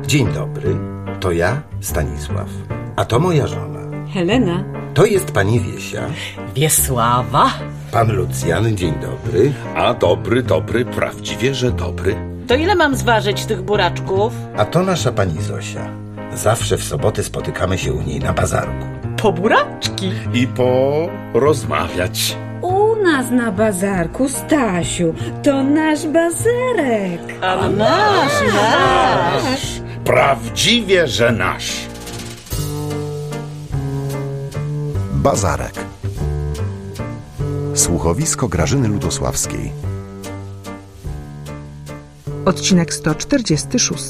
Dzień dobry, to ja, Stanisław, a to moja żona. Helena. To jest pani Wiesia. Wiesława. Pan Lucjan, dzień dobry. A dobry, prawdziwie, że dobry. To ile mam zważyć tych buraczków? A to nasza pani Zosia. Zawsze w sobotę spotykamy się u niej na bazarku. Po buraczki. I porozmawiać. U nas na bazarku, Stasiu, to nasz bazarek. A nasz. Prawdziwie, że nasz. Bazarek. Słuchowisko Grażyny Ludosławskiej. Odcinek 146.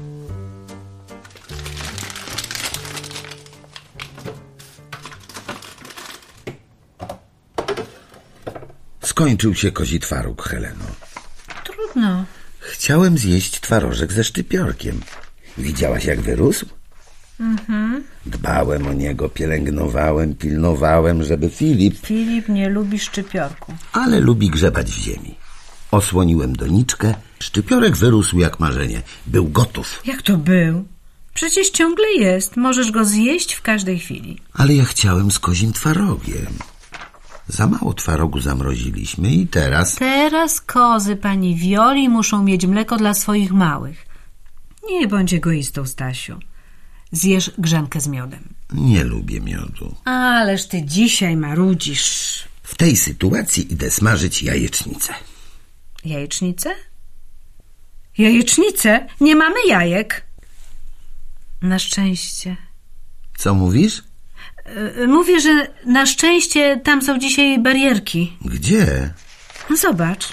Skończył się kozi twaróg, Heleno. Trudno. Chciałem zjeść twarożek ze szczypiorkiem. Widziałaś, jak wyrósł? Dbałem o niego, pielęgnowałem, pilnowałem, żeby Filip nie lubi szczypiorku. ale lubi grzebać w ziemi. Osłoniłem doniczkę, szczypiorek wyrósł jak marzenie. Był gotów. Jak to był? Przecież ciągle jest. Możesz go zjeść w każdej chwili. Ale ja chciałem z kozim twarogiem. Za mało twarogu zamroziliśmy i teraz... Teraz kozy pani Wioli muszą mieć mleko dla swoich małych. Nie bądź egoistą, Stasiu. Zjesz grzankę z miodem. Nie lubię miodu. Ależ ty dzisiaj marudzisz. W tej sytuacji idę smażyć jajecznicę. Jajecznicę? Jajecznicę? Nie mamy jajek. Na szczęście. Co mówisz? Mówię, że na szczęście tam są dzisiaj barierki. Gdzie? Zobacz.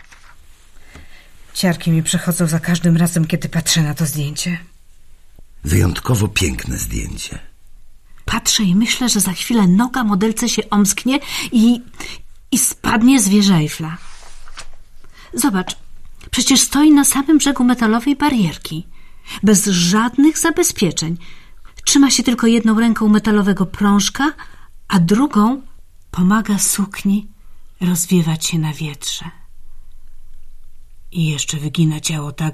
Ciarki mi przechodzą za każdym razem, kiedy patrzę na to zdjęcie. Wyjątkowo piękne zdjęcie. Patrzę i myślę, że za chwilę noga modelce się omsknie i spadnie z wieży Eiffla. Zobacz, przecież stoi na samym brzegu metalowej barierki. Bez żadnych zabezpieczeń. Trzyma się tylko jedną ręką metalowego prążka, a drugą pomaga sukni rozwiewać się na wietrze. I jeszcze wygina ciało tak,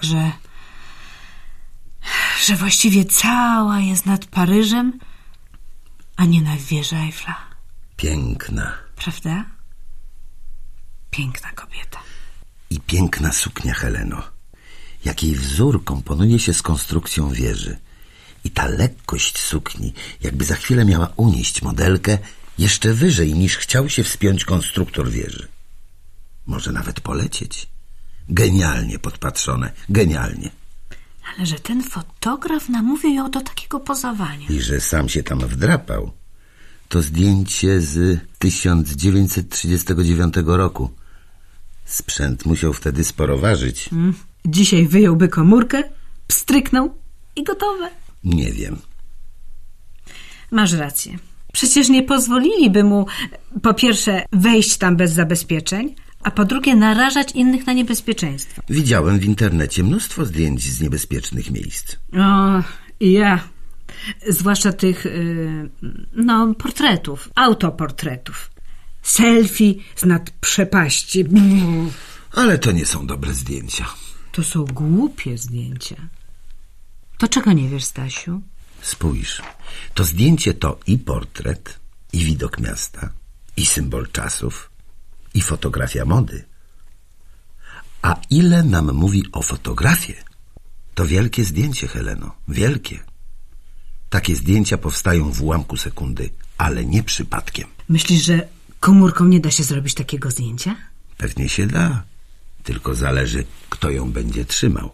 że właściwie cała jest nad Paryżem, a nie na wieży Eiffla. Piękna. Prawda? Piękna kobieta. I piękna suknia, Heleno. Jak jej wzór komponuje się z konstrukcją wieży. I ta lekkość sukni, jakby za chwilę miała unieść modelkę jeszcze wyżej, niż chciał się wspiąć konstruktor wieży. Może nawet polecieć. Genialnie podpatrzone, genialnie. Ale że ten fotograf namówił ją do takiego pozowania. I że sam się tam wdrapał. To zdjęcie z 1939 roku. Sprzęt musiał wtedy sporo ważyć. Dzisiaj wyjąłby komórkę, pstryknął i gotowe. Nie wiem. Masz rację. Przecież nie pozwoliliby mu po pierwsze wejść tam bez zabezpieczeń, a po drugie narażać innych na niebezpieczeństwo. Widziałem w internecie mnóstwo zdjęć z niebezpiecznych miejsc. O, i ja. Zwłaszcza tych, portretów, autoportretów. Selfie z nad przepaści. Ale to nie są dobre zdjęcia. To są głupie zdjęcia. To czego nie wiesz, Stasiu? Spójrz, to zdjęcie to i portret, i widok miasta, i symbol czasów, i fotografia mody. A ile nam mówi o fotografii? To wielkie zdjęcie, Heleno, wielkie. Takie zdjęcia powstają w ułamku sekundy, ale nie przypadkiem. Myślisz, że komórką nie da się zrobić takiego zdjęcia? Pewnie się da, tylko zależy, kto ją będzie trzymał.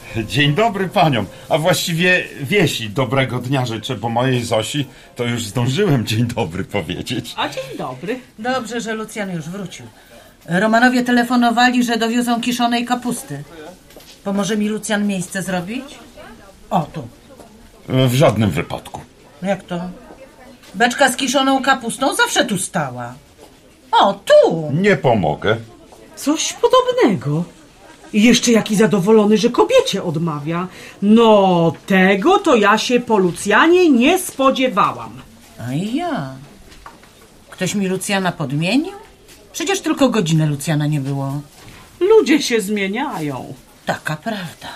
Dzień dobry paniom, a właściwie wieści dobrego dnia życzę, bo mojej Zosi to już zdążyłem dzień dobry powiedzieć. A dzień dobry. Dobrze, że Lucjan już wrócił. Romanowie telefonowali, że dowiozą kiszonej kapusty. Pomoże mi Lucjan miejsce zrobić? O, tu. W żadnym wypadku. Jak to? Beczka z kiszoną kapustą zawsze tu stała. O, tu! Nie pomogę. Coś podobnego. I jeszcze jaki zadowolony, że kobiecie odmawia. No, tego to ja się po Lucjanie nie spodziewałam. A i ja. Ktoś mi Lucjana podmienił? Przecież tylko godzinę Lucjana nie było. Ludzie się zmieniają. Taka prawda.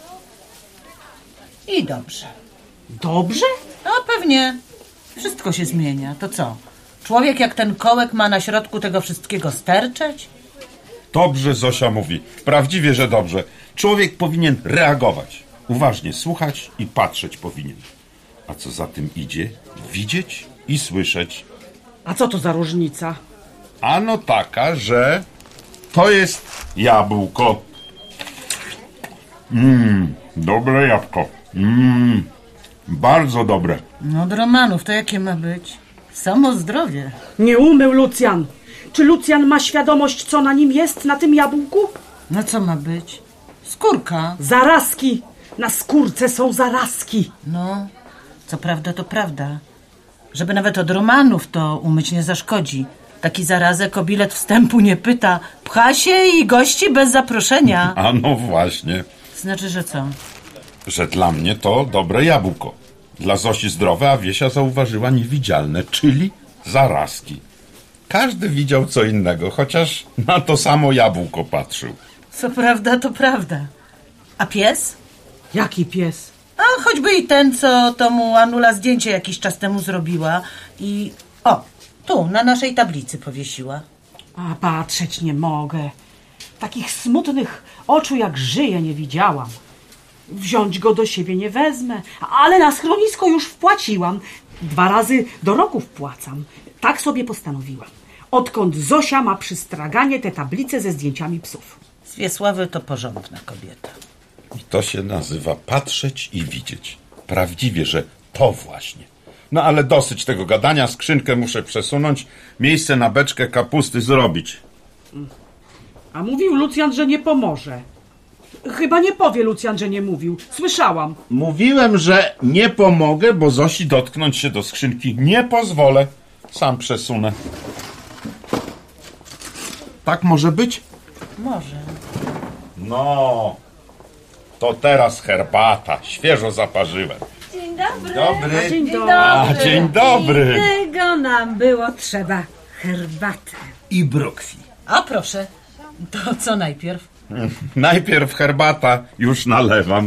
I dobrze. Dobrze? No pewnie. Wszystko się zmienia. To co? Człowiek jak ten kołek ma na środku tego wszystkiego sterczeć? Dobrze Zosia mówi. Prawdziwie, że dobrze. Człowiek powinien reagować. Uważnie słuchać i patrzeć powinien. A co za tym idzie? Widzieć i słyszeć. A co to za różnica? Ano taka, że to jest jabłko. Dobre jabłko. Bardzo dobre. No od Romanów to jakie ma być? Samo zdrowie. Nie umył Lucjan. Czy Lucjan ma świadomość, co na nim jest, na tym jabłku? No co ma być? Skórka. Zarazki. Na skórce są zarazki. No, co prawda to prawda. Żeby nawet od Romanów to umyć nie zaszkodzi. Taki zarazek o bilet wstępu nie pyta. Pcha się i gości bez zaproszenia. A no właśnie, Znaczy, że co? że dla mnie to dobre jabłko. Dla Zosi zdrowe, a Wiesia zauważyła niewidzialne, czyli zarazki. Każdy widział co innego, chociaż na to samo jabłko patrzył. Co prawda to prawda. A pies? Jaki pies? A choćby i ten, co to mu Anula zdjęcie jakiś czas temu zrobiła i... O, tu, na naszej tablicy powiesiła. A patrzeć nie mogę. Takich smutnych oczu jak żyje nie widziałam. Wziąć go do siebie nie wezmę, ale na schronisko już wpłaciłam. 2 razy do roku wpłacam. Tak sobie postanowiłam. Odkąd Zosia ma przy straganie te tablice ze zdjęciami psów. Z Wiesławy to porządna kobieta. I to się nazywa patrzeć i widzieć. Prawdziwie, że to właśnie. No ale dosyć tego gadania, skrzynkę muszę przesunąć, miejsce na beczkę kapusty zrobić. A mówił Lucjan, że nie pomoże. Chyba nie powie Lucjan, że nie mówił. Słyszałam. Mówiłem, że nie pomogę, bo Zosi dotknąć się do skrzynki nie pozwolę. Sam przesunę. Tak może być? Może. No, to teraz herbata. Świeżo zaparzyłem. Dzień dobry. Dobry. Dzień dobry. A, dzień dobry. Tego nam było trzeba. Herbatę. I brokwi. A proszę, to co najpierw? Najpierw herbata, już nalewam.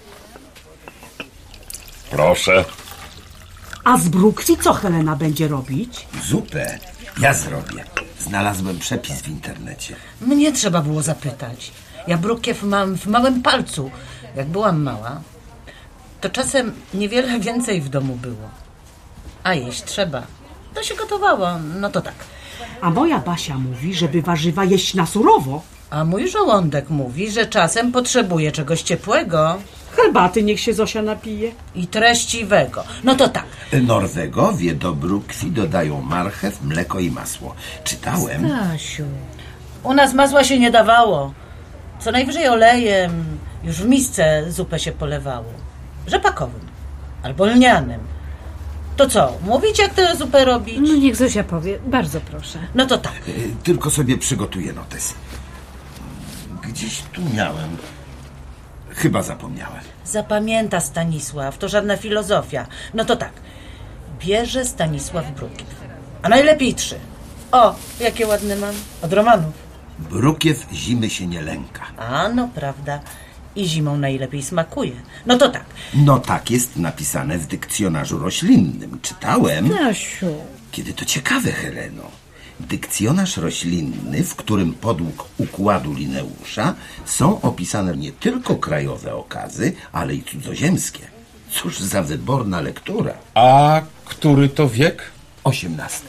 Proszę. A z brukwi co Helena będzie robić? Zupę ja zrobię. Znalazłem przepis w internecie. Mnie trzeba było zapytać. Ja brukiew mam w małym palcu. Jak byłam mała, to czasem niewiele więcej w domu było. A jeść trzeba. To się gotowało, no to tak. A moja Basia mówi, żeby warzywa jeść na surowo. A mój żołądek mówi, że czasem potrzebuje czegoś ciepłego Herbaty niech się Zosia napije. i treściwego. No to tak. Norwegowie do brukwi dodają marchew, mleko i masło. Czytałem. Stasiu, u nas masła się nie dawało. Co najwyżej olejem, już w misce zupę się polewało. Rzepakowym albo lnianym. To co, mówicie jak tę zupę robić? No niech Zuzia powie, bardzo proszę. No to tak. Tylko sobie przygotuję notes. Gdzieś tu miałem. Chyba zapomniałem. Zapamięta Stanisław, to żadna filozofia. No to tak. Bierze Stanisław brukiew. A najlepiej 3. O, jakie ładne mam. Od Romanów. Brukiew zimy się nie lęka. A, no prawda. I zimą najlepiej smakuje. No to tak. No tak jest napisane w dykcjonarzu roślinnym. Czytałem. Stasiu. Kiedy to ciekawe, Heleno. Dykcjonarz roślinny, w którym podług układu Linneusza są opisane nie tylko krajowe okazy, ale i cudzoziemskie. Cóż za wyborna lektura. A który to wiek? 18.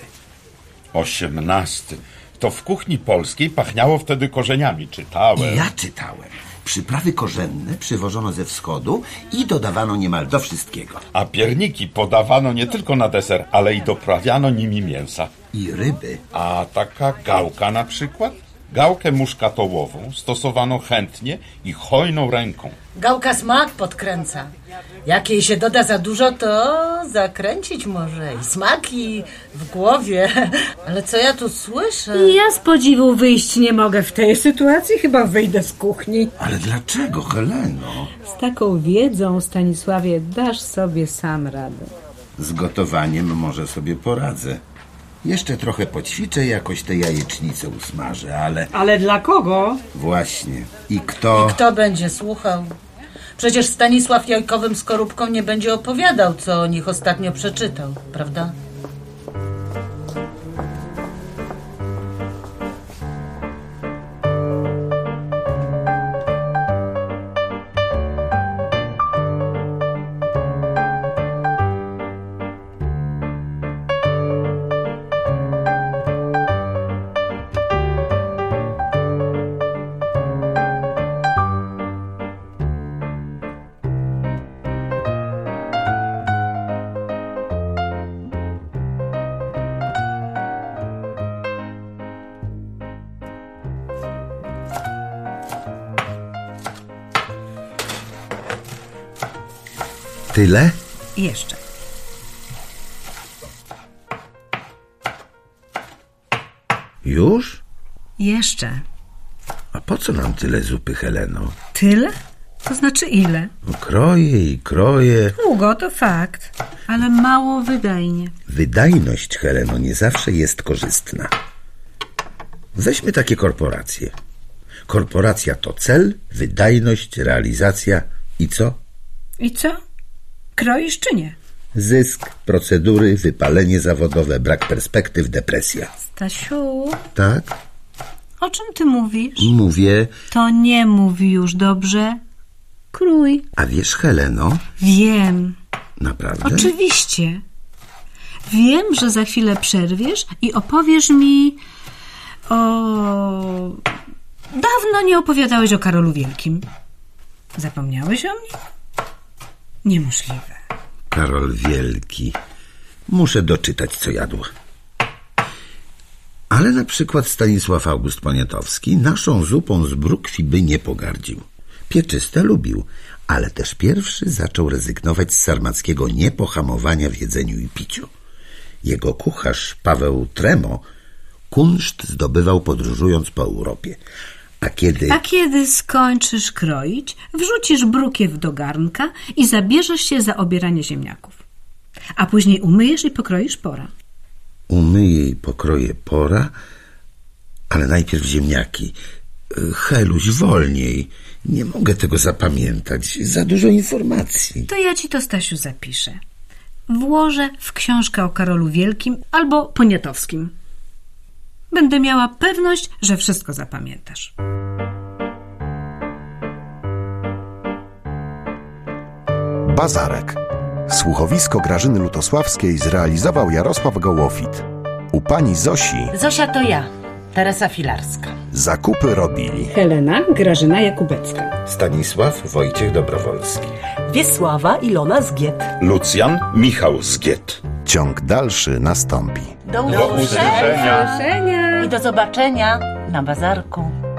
18. To w kuchni polskiej pachniało wtedy korzeniami. Czytałem. I ja czytałem. Przyprawy korzenne przywożono ze wschodu i dodawano niemal do wszystkiego. A pierniki podawano nie tylko na deser, ale i doprawiano nimi mięsa. I ryby. A taka gałka na przykład? Gałkę muszkatołową stosowano chętnie i hojną ręką. Gałka smak podkręca. Jak jej się doda za dużo, to zakręcić może. I smak, i w głowie. Ale co ja tu słyszę? Ja z podziwu wyjść nie mogę w tej sytuacji, chyba wyjdę z kuchni. Ale dlaczego, Heleno? Z taką wiedzą, Stanisławie, dasz sobie sam radę. Z gotowaniem może sobie poradzę. Jeszcze trochę poćwiczę, jakoś te jajecznice usmażę, ale... Ale dla kogo? Właśnie. I kto... Kto będzie słuchał? Przecież Stanisław jajkowym skorupką nie będzie opowiadał, co o nich ostatnio przeczytał, prawda? Tyle? Jeszcze. Już? Jeszcze. A po co nam tyle zupy, Heleno? Tyle? To znaczy ile? No, kroję i kroję. Długo, to fakt. Ale mało wydajnie. Wydajność, Heleno, nie zawsze jest korzystna. Weźmy takie korporacje. Korporacja to cel, wydajność, realizacja i co? I co? Kroisz czy nie? Zysk, procedury, wypalenie zawodowe, brak perspektyw, depresja. Stasiu, Tak? o czym ty mówisz? Mówię. To nie mów już, dobrze? Krój. A wiesz, Heleno? Wiem. Naprawdę? Oczywiście. Wiem, że za chwilę przerwiesz i opowiesz mi o... Dawno nie opowiadałeś o Karolu Wielkim. Zapomniałeś o mnie? Niemożliwe. Karol Wielki. Muszę doczytać, co jadł. Ale na przykład Stanisław August Poniatowski naszą zupą z brukwi by nie pogardził. Pieczyste lubił, ale też pierwszy zaczął rezygnować z sarmackiego niepohamowania w jedzeniu i piciu. Jego kucharz Paweł Tremo kunszt zdobywał podróżując po Europie. A kiedy skończysz kroić, wrzucisz brukiew do garnka i zabierzesz się za obieranie ziemniaków. A później umyjesz i pokroisz pora. Umyję i pokroję pora, ale najpierw ziemniaki. Heluś, wolniej. Nie mogę tego zapamiętać. Za dużo informacji. To ja ci to, Stasiu, zapiszę. Włożę w książkę o Karolu Wielkim albo Poniatowskim. Będę miała pewność, że wszystko zapamiętasz. Bazarek. Słuchowisko Grażyny Lutosławskiej zrealizował Jarosław Gołofit. U pani Zosi Zosia to ja, Teresa Filarska. zakupy robili Helena Grażyna Jakubecka. Stanisław Wojciech Dobrowolski. Wiesława Ilona Zgiet. Lucjan Michał Zgiet. Ciąg dalszy nastąpi. Do usłyszenia. I do zobaczenia na bazarku.